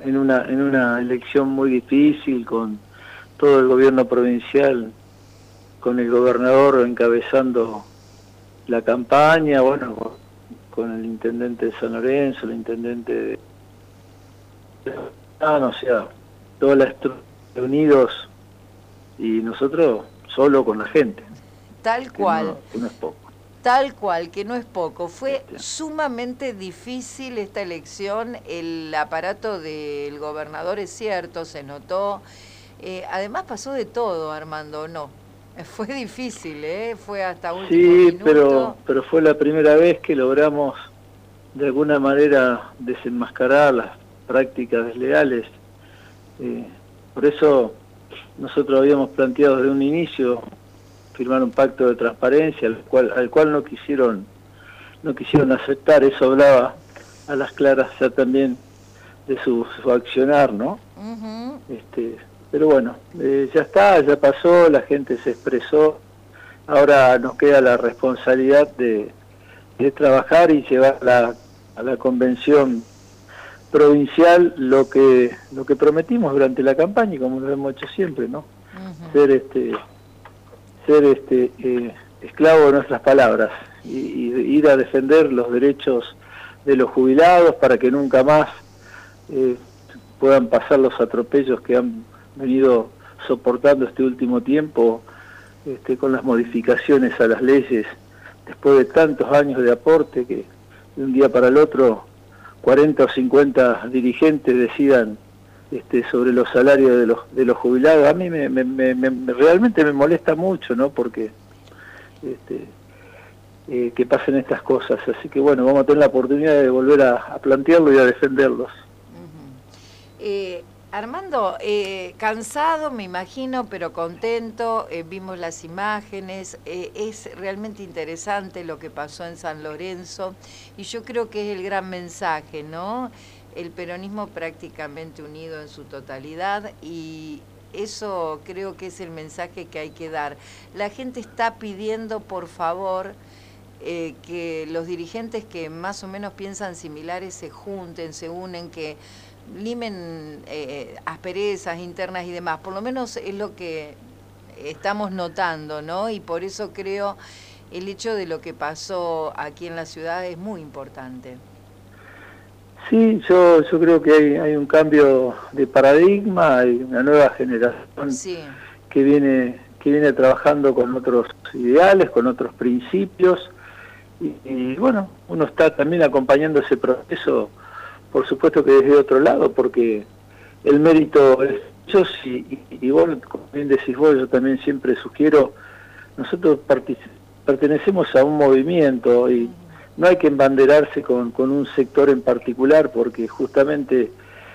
en una elección muy difícil, con todo el gobierno provincial, con el gobernador encabezando la campaña, bueno, con el intendente de San Lorenzo, el intendente de... o sea, toda la estructura unidos, y nosotros solo con la gente. Tal cual. Que no es poco. Tal cual, que no es poco. Fue sumamente difícil esta elección. El aparato del gobernador, es cierto, se notó. Además pasó de todo, Armando, ¿no? Fue difícil, fue hasta último minuto. Sí, pero fue la primera vez que logramos de alguna manera desenmascarar las prácticas desleales. Por eso nosotros habíamos planteado desde un inicio firmar un pacto de transparencia, al cual no quisieron aceptar. Eso hablaba a las claras ya también de su accionar, ¿no? Uh-huh. Pero bueno, ya está, ya pasó, la gente se expresó. Ahora nos queda la responsabilidad de trabajar y llevar a la convención provincial lo que prometimos durante la campaña, y como lo hemos hecho siempre, ¿no? Uh-huh. Ser esclavo de nuestras palabras y ir a defender los derechos de los jubilados para que nunca más puedan pasar los atropellos que han venido soportando este último tiempo, con las modificaciones a las leyes, después de tantos años de aporte, que de un día para el otro 40 o 50 dirigentes decidan sobre los salarios de los jubilados. A mí realmente me molesta mucho, ¿no? Porque que pasen estas cosas. Así que bueno, vamos a tener la oportunidad de volver a plantearlo y a defenderlos. Uh-huh. Armando, cansado me imagino, pero contento, vimos las imágenes, es realmente interesante lo que pasó en San Lorenzo, y yo creo que es el gran mensaje, ¿no? El peronismo prácticamente unido en su totalidad, y eso creo que es el mensaje que hay que dar. La gente está pidiendo, por favor, que los dirigentes que más o menos piensan similares se junten, se unen, que limen asperezas internas y demás. Por lo menos es lo que estamos notando, ¿no? Y por eso creo el hecho de lo que pasó aquí en la ciudad es muy importante. Sí, yo creo que hay un cambio de paradigma, hay una nueva generación que viene trabajando con otros ideales, con otros principios, y bueno, uno está también acompañando ese proceso, por supuesto que desde otro lado, porque el mérito es ellos, y vos, como bien decís vos, yo también siempre sugiero, nosotros pertenecemos a un movimiento y no hay que embanderarse con un sector en particular, porque justamente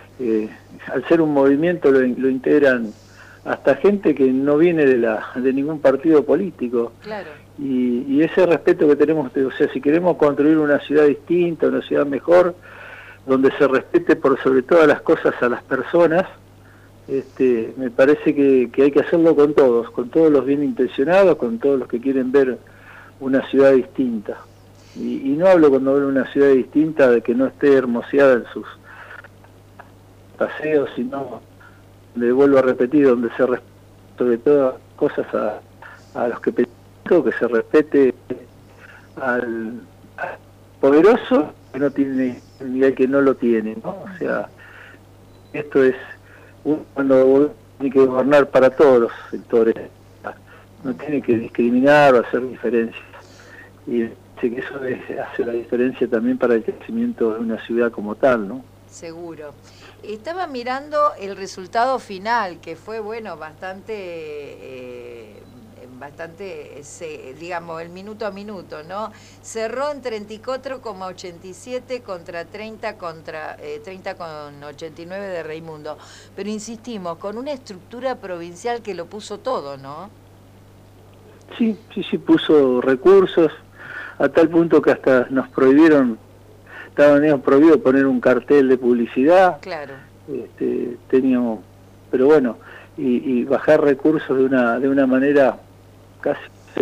al ser un movimiento lo integran hasta gente que no viene de ningún partido político. Claro. Y ese respeto que tenemos, o sea, si queremos construir una ciudad distinta, una ciudad mejor, donde se respete por sobre todas las cosas a las personas, me parece que hay que hacerlo con todos los bien intencionados, con todos los que quieren ver una ciudad distinta. Y no hablo cuando hablo de una ciudad distinta de que no esté hermoseada en sus paseos, sino, le vuelvo a repetir, donde se respete sobre todas las cosas a los que que se respete al poderoso que no tiene ni al que no lo tiene, ¿no? O sea, esto es cuando tiene que gobernar para todos los sectores, no tiene que discriminar o hacer diferencias, y sé que eso hace la diferencia también para el crecimiento de una ciudad como tal, ¿no? Seguro. Estaba mirando el resultado final, que fue, bueno, bastante, digamos, el minuto a minuto, ¿no? Cerró en 34,87 contra 30,89 de Raimundo. Pero insistimos, con una estructura provincial que lo puso todo, ¿no? Sí, puso recursos, a tal punto que hasta nos prohibieron, estaban prohibido poner un cartel de publicidad. Claro. Teníamos, pero bueno, y bajar recursos de una manera casi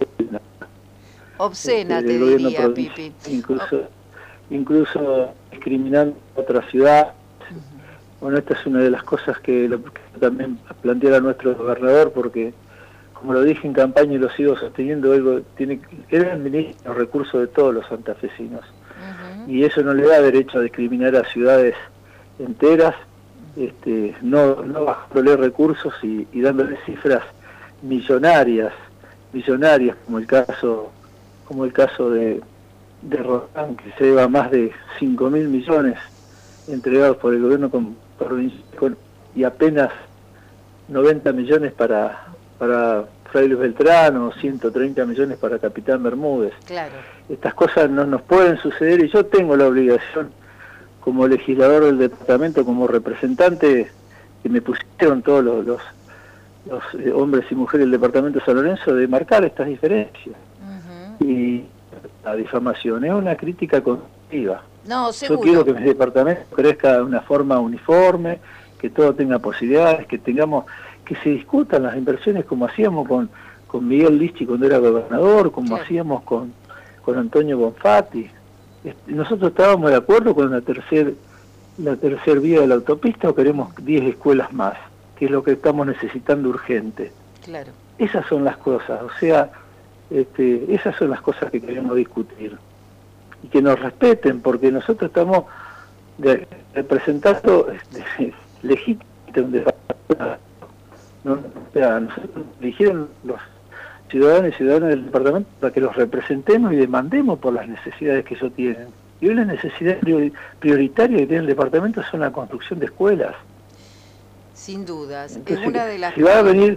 obscena, te diría, Pipi. Incluso discriminando a otra ciudad. Bueno, esta es una de las cosas que también plantear a nuestro gobernador, porque, como lo dije en campaña y lo sigo sosteniendo, él administra los recursos de todos los santafesinos. Y eso no le da derecho a discriminar a ciudades enteras, no bajándole recursos y dándole cifras millonarias, como el caso de Roldán, que se lleva más de 5.000 millones entregados por el gobierno y apenas 90 millones para Fray Luis Beltrán, 130 millones para Capitán Bermúdez. Claro. Estas cosas no nos pueden suceder, y yo tengo la obligación, como legislador del departamento, como representante, que me pusieron todos los hombres y mujeres del departamento de San Lorenzo, de marcar estas diferencias. Y la difamación es una crítica constructiva. No, seguro. Yo quiero que mi departamento crezca de una forma uniforme, que todo tenga posibilidades, que se discutan las inversiones como hacíamos con Miguel Lichi cuando era gobernador, como hacíamos con Antonio Bonfatti. Nosotros estábamos de acuerdo con la tercer vía de la autopista, o queremos 10 escuelas más, que es lo que estamos necesitando urgente. Claro. Esas son las cosas, o sea, esas son las cosas que queremos discutir. Y que nos respeten, porque nosotros estamos representando legítimamente un departamento. ¿No? O sea, nosotros eligieron los ciudadanos y ciudadanas del departamento para que los representemos y demandemos por las necesidades que ellos tienen. Y hoy la necesidad prioritaria que tiene el departamento son la construcción de escuelas. Sin dudas. Entonces, es una de las si va a venir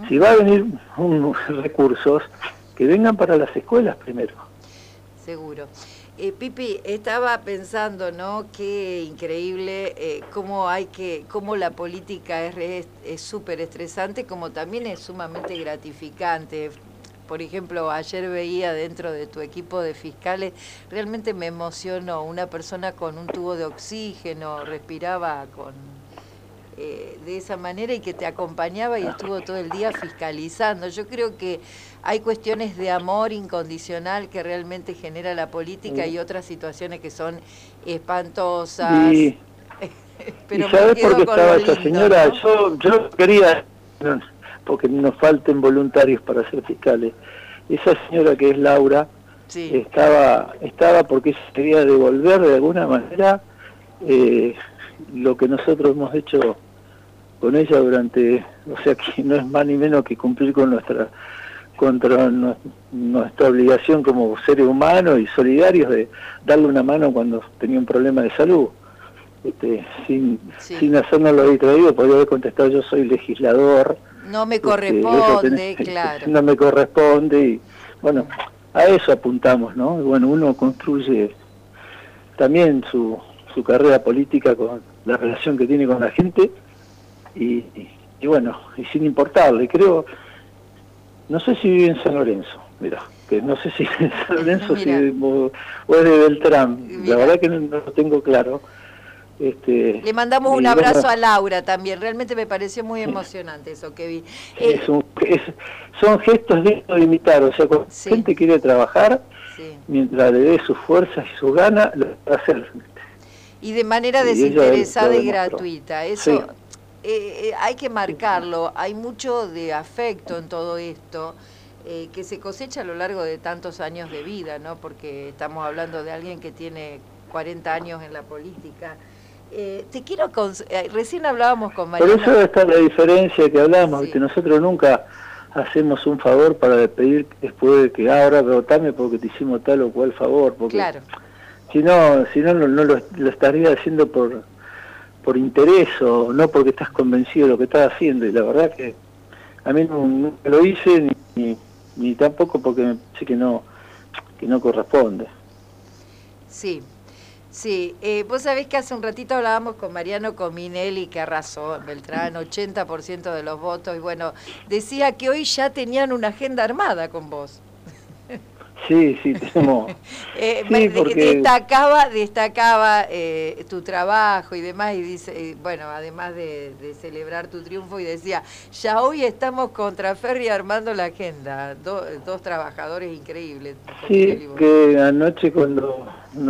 recursos, que vengan para las escuelas primero. Seguro. Pipi, estaba pensando, ¿no? Qué increíble cómo la política es súper estresante, como también es sumamente gratificante. Por ejemplo, ayer veía dentro de tu equipo de fiscales, realmente me emocionó, una persona con un tubo de oxígeno, respiraba de esa manera y que te acompañaba y estuvo todo el día fiscalizando. Yo creo que hay cuestiones de amor incondicional que realmente genera la política y otras situaciones que son espantosas. Pero ¿y sabes por qué estaba esa señora? ¿No? Yo quería, porque nos falten voluntarios para ser fiscales. Esa señora que es Laura, estaba porque quería devolver de alguna manera lo que nosotros hemos hecho con ella durante, o sea, que no es más ni menos que cumplir con nuestra obligación como seres humanos y solidarios de darle una mano cuando tenía un problema de salud. Sin hacernos lo distraído, podría haber contestado: yo soy legislador. No me corresponde, claro. No me corresponde, y bueno, a eso apuntamos, ¿no? Y bueno, uno construye también su carrera política con la relación que tiene con la gente, y bueno, y sin importarle. Creo, no sé si vive en San Lorenzo, mira, que no sé si vive en San Lorenzo o es de Beltrán, la verdad que no lo tengo claro. Le mandamos un abrazo a Laura también, realmente me pareció muy emocionante eso que vi. Son gestos de imitar, o sea, cuando la gente quiere trabajar, mientras le dé sus fuerzas y sus ganas, lo va a hacer. Y de manera desinteresada y gratuita, eso hay que marcarlo. Hay mucho de afecto en todo esto, que se cosecha a lo largo de tantos años de vida, ¿no? Porque estamos hablando de alguien que tiene 40 años en la política. Te quiero recién hablábamos con Mariano. Por eso está la diferencia que hablamos, que nosotros nunca hacemos un favor para pedir después de que ahora votame porque te hicimos tal o cual favor, porque claro. si no lo estaría haciendo por interés, o no porque estás convencido de lo que estás haciendo. Y la verdad que a mí nunca lo hice, ni tampoco porque me parece que no corresponde. Sí. Sí, vos sabés que hace un ratito hablábamos con Mariano Cominelli, que arrasó en Beltrán, 80% de los votos, y bueno, decía que hoy ya tenían una agenda armada con vos. Sí, sí, tenemos... Sí, porque... Destacaba tu trabajo y demás, y dice, bueno, además de celebrar tu triunfo, y decía, ya hoy estamos contra Ferri armando la agenda, dos trabajadores increíbles, como Miguel Sí, y vos. que anoche cuando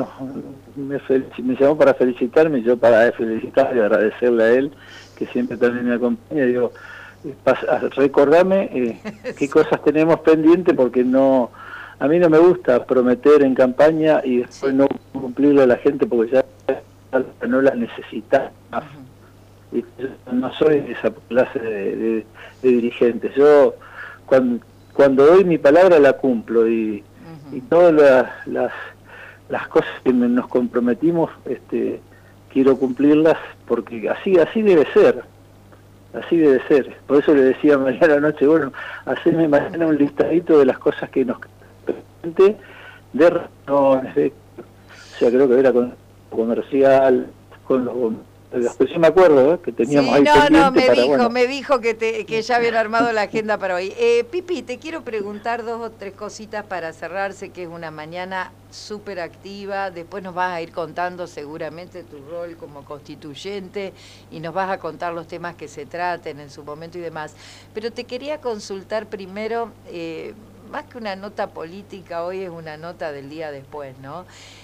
me llamó para felicitarme, yo para felicitar y agradecerle a él, que siempre también me acompaña, digo, recordame qué cosas tenemos pendientes, porque no, a mí no me gusta prometer en campaña y después Sí. no cumplirle a la gente porque ya no la necesita más. Y yo no soy de esa clase de dirigentes. Yo cuando doy mi palabra la cumplo, y todas las cosas que nos comprometimos, quiero cumplirlas, porque así debe ser. Así debe ser. Por eso le decía mañana anoche, bueno, hacerme mañana un listadito de las cosas que nos presente, de reuniones, o sea, creo que era con comercial, con los bomberos. Después yo me acuerdo que teníamos Sí, ahí pendiente para, bueno... me dijo que ya habían armado la agenda para hoy. Pipi, te quiero preguntar 2 o 3 cositas para cerrarse, que es una mañana súper activa. Después nos vas a ir contando seguramente tu rol como constituyente y nos vas a contar los temas que se traten en su momento y demás. Pero te quería consultar primero, más que una nota política, hoy es una nota del día después, ¿no?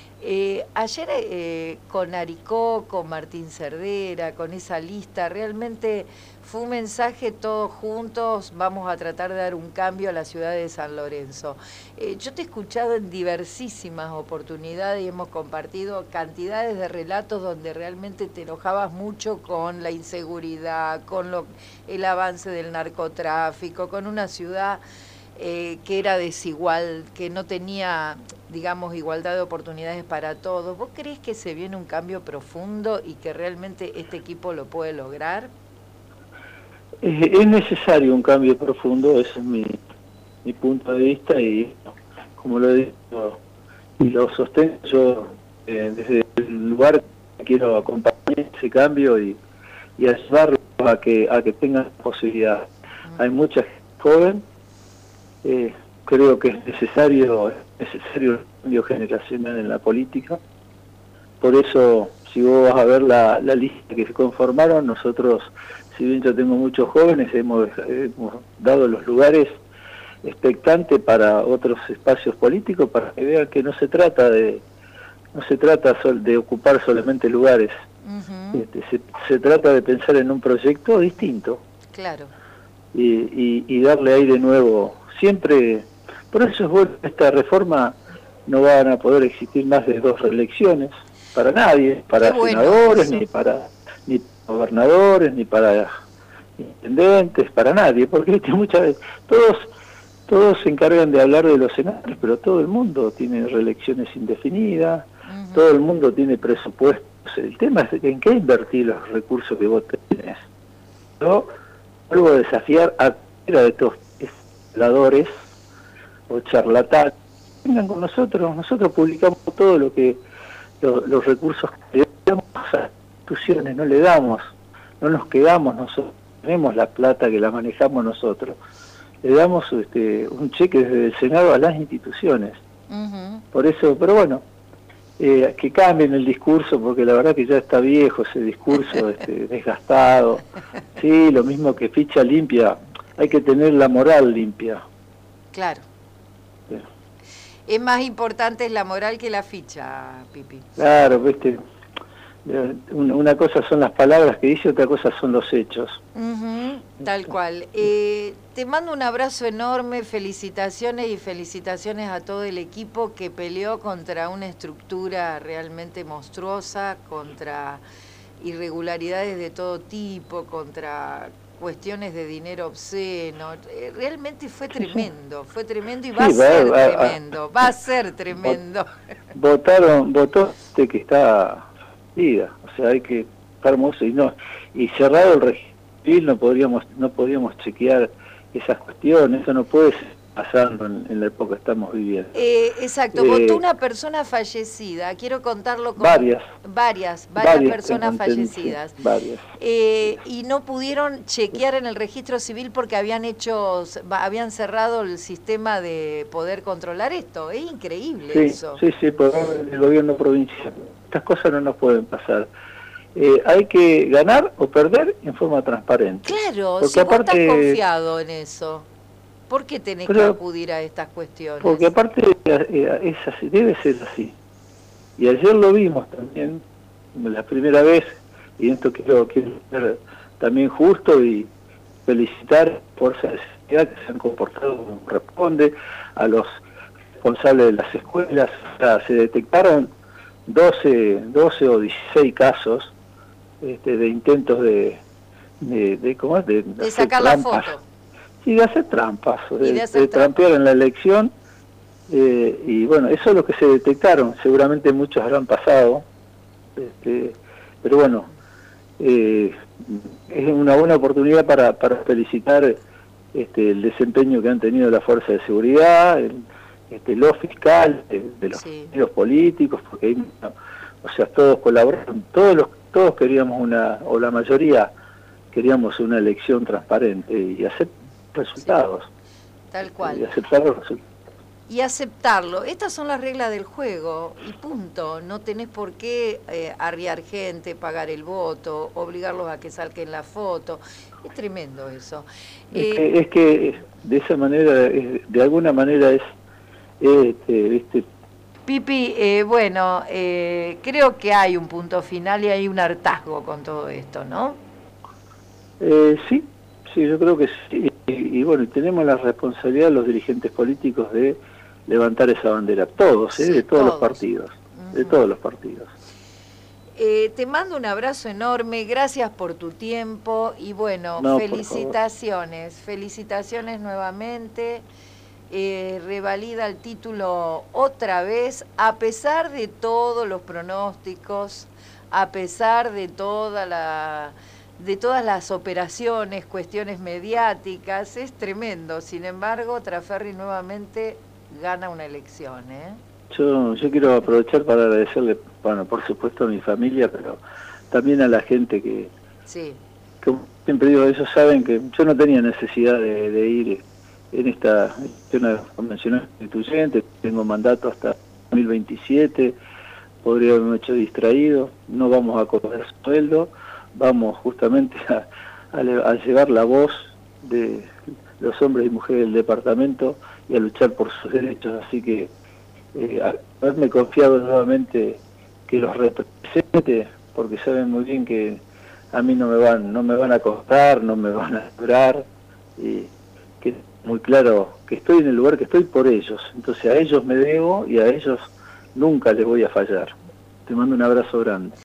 Ayer con Aricó, con Martín Cerdera, con esa lista, realmente fue un mensaje todos juntos, vamos a tratar de dar un cambio a la ciudad de San Lorenzo. Yo te he escuchado en diversísimas oportunidades y hemos compartido cantidades de relatos donde realmente te enojabas mucho con la inseguridad, con el avance del narcotráfico, con una ciudad... que era desigual, que no tenía, digamos, igualdad de oportunidades para todos. ¿Vos creés que se viene un cambio profundo y que realmente este equipo lo puede lograr? Es necesario un cambio profundo, ese es mi punto de vista, y como lo digo y lo sostengo, yo desde el lugar quiero acompañar ese cambio y ayudarlos a que tengan posibilidad. Hay mucha gente joven. Creo que es necesario un cambio generacional en la política. Por eso, si vos vas a ver la lista que se conformaron, nosotros, si bien yo tengo muchos jóvenes, hemos dado los lugares expectantes para otros espacios políticos, para que vean que no se trata de ocupar solamente lugares. Se trata de pensar en un proyecto distinto. Claro. Y darle ahí de nuevo. Siempre, por eso es bueno, esta reforma no van a poder existir más de 2 reelecciones para nadie, para senadores, ni para gobernadores, ni para intendentes, para nadie, porque muchas veces todos se encargan de hablar de los senadores, pero todo el mundo tiene reelecciones indefinidas, todo el mundo tiene presupuestos. El tema es en qué invertir los recursos que vos tenés. Yo vuelvo a desafiar a cualquiera de estos habladores o charlatanes, vengan con nosotros publicamos todo los recursos que le damos a las instituciones, no nos quedamos nosotros, tenemos la plata que la manejamos nosotros, le damos un cheque desde el Senado a las instituciones. Por eso, pero bueno, que cambien el discurso, porque la verdad que ya está viejo ese discurso desgastado. Sí, lo mismo que ficha limpia, hay que tener la moral limpia. Claro. Sí. Es más importante la moral que la ficha, Pipi. Claro, viste, una cosa son las palabras que dice, otra cosa son los hechos. Tal cual. Te mando un abrazo enorme, felicitaciones y felicitaciones a todo el equipo que peleó contra una estructura realmente monstruosa, contra irregularidades de todo tipo, contra cuestiones de dinero obsceno. Realmente fue tremendo y va a ser tremendo. Votó que está vida, o sea, hay que estar hermoso y cerrado el registro civil no podríamos chequear esas cuestiones, eso no puede ser pasando en la época que estamos viviendo. Exacto, votó una persona fallecida, quiero contarlo con varias personas fallecidas. Sí, varias. Y no pudieron chequear en el registro civil porque habían cerrado el sistema de poder controlar esto. Es increíble eso. Sí, por el gobierno provincial. Estas cosas no nos pueden pasar. Hay que ganar o perder en forma transparente. Claro, porque si aparte, vos estás confiado en eso, ¿por qué tenés que acudir a estas cuestiones? Porque aparte es así, debe ser así. Y ayer lo vimos también, la primera vez, y esto quiero ser también justo y felicitar a las fuerzas de seguridad que se han comportado como corresponde, a los responsables de las escuelas. O sea, se detectaron 12 o 16 casos de intentos de sacar la foto. Y de hacer trampas, de trampear en la elección. Y bueno, eso es lo que se detectaron. Seguramente muchos habrán pasado. Pero bueno, es una buena oportunidad para felicitar el desempeño que han tenido las fuerzas de seguridad, los fiscales, de los partidos políticos, porque ahí, o sea, todos colaboraron, todos queríamos o la mayoría queríamos una elección transparente y hacer resultados. Tal cual. Y aceptar los resultados. Y aceptarlo. Estas son las reglas del juego y punto. No tenés por qué arriar gente, pagar el voto, obligarlos a que salquen la foto. Es tremendo eso. Es que de esa manera, de alguna manera Pipi, bueno, creo que hay un punto final y hay un hartazgo con todo esto, ¿no? Sí, yo creo que sí. Y bueno, tenemos la responsabilidad los dirigentes políticos de levantar esa bandera, todos, de todos los partidos, de todos los partidos. Te mando un abrazo enorme, gracias por tu tiempo y bueno, felicitaciones nuevamente. Revalida el título otra vez, a pesar de todos los pronósticos, a pesar de todas las operaciones, cuestiones mediáticas, es tremendo. Sin embargo, Traferri nuevamente gana una elección. Yo quiero aprovechar para agradecerle, bueno, por supuesto a mi familia, pero también a la gente que como siempre digo, ellos saben que yo no tenía necesidad de ir en esta convención constituyente, tengo mandato hasta 2027, podría haberme hecho distraído, no vamos a cobrar sueldo, vamos justamente a llevar la voz de los hombres y mujeres del departamento y a luchar por sus derechos, así que haberme confiado nuevamente que los represente, porque saben muy bien que a mí no me van a costar, no me van a lograr, y que muy claro que estoy en el lugar que estoy por ellos, entonces a ellos me debo y a ellos nunca les voy a fallar. Te mando un abrazo grande.